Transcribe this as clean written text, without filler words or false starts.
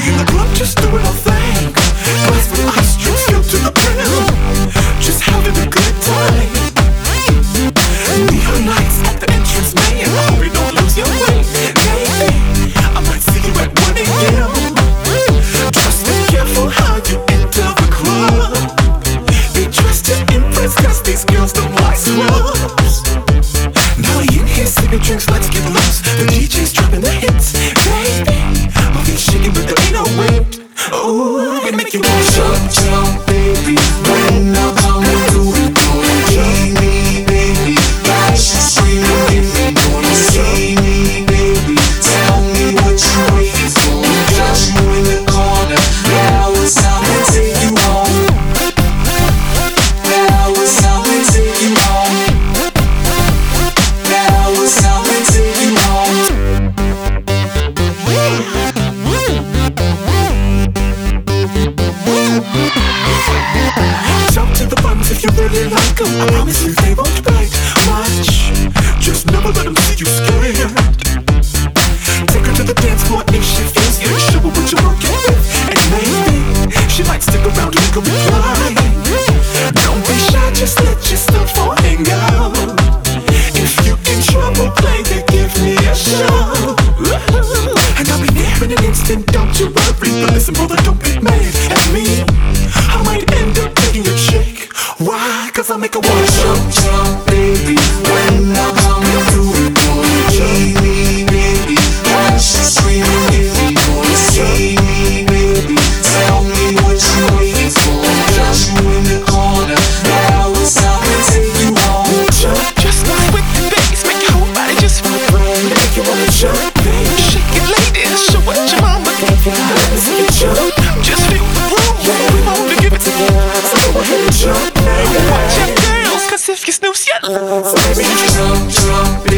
in the club, just doing our thing. Glass with ice, drinks filled to the brim. Just having a good time. Neon lights at the entrance, man. I hope you don't lose your way, baby. I might see you at 1 a.m. Just be careful how you enter the club. Be dressed to impress, cause these girls don't like scrubs. Now we in here sipping drinks, let's get loose. The DJ's dropping the hits, baby. My feet shaking but there ain't no wind. Ooh, gonna make you wanna jump, jump, baby. When I'm coming through the door, see me, baby. Guys, you screaming, give me, wanna see me, baby. Tell me what you waiting for. Just you in the corner. Now it's time to take you home. Now it's time to take you home. Now it's time to take you home. Talk to the bums if you really like them. I promise you they won't bite much. Just never let them see you scared. Take her to the dance floor if she feels you. Show her what you're working with, and maybe she might stick around and make a reply. Don't be shy, just let your stuff all hang out. If you in trouble, baby, give me a show. And I'll be there in an instant, don't you worry. But listen, brother, don't get mad at me. I might end up taking your chick. Why? Cause I make her wanna jump, jump, baby. When I'm coming through the door, see me, baby. Why she screaming, give me, wanna see me, baby. Tell me what you waiting for. Just you in the corner. Now it's time to take you home. Jump, just like with the bass. Make your whole body just vibrate. Make you wanna jump, baby. Shake it, ladies. Show what your mama gave you. Let me see you jump. Just feel the room. We want to give it to you. So go ahead and jump, baby. Watch your girls, cause if you snooze, you lose. So baby, jump, jump, baby.